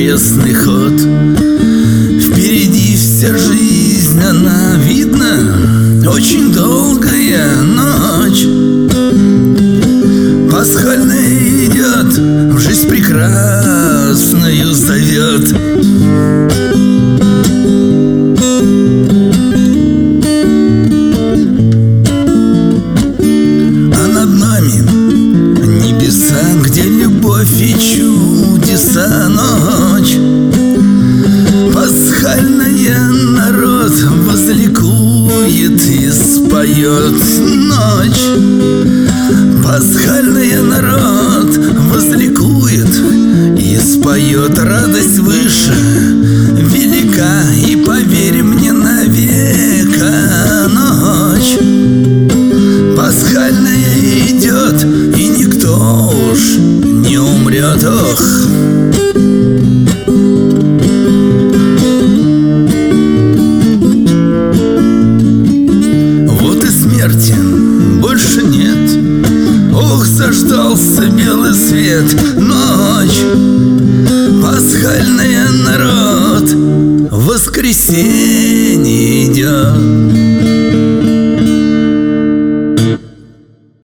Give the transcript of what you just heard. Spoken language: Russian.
крестный ход. Впереди вся жизнь, она видна, очень долгая ночь. Пасхальная идет, в жизнь прекрасную зовет. А над нами небеса, где любовь и чудеса. Ночь пасхальная, народ возликует и споет. Ночь пасхальная, народ возликует и споет. Радость выше велика, и поверь мне навека. Ночь пасхальная идет, и никто уж не умрет. Ох! Вот и смерти больше нет. Ох, заждался белый свет. Ночь пасхальная, народ, воскресенье идет.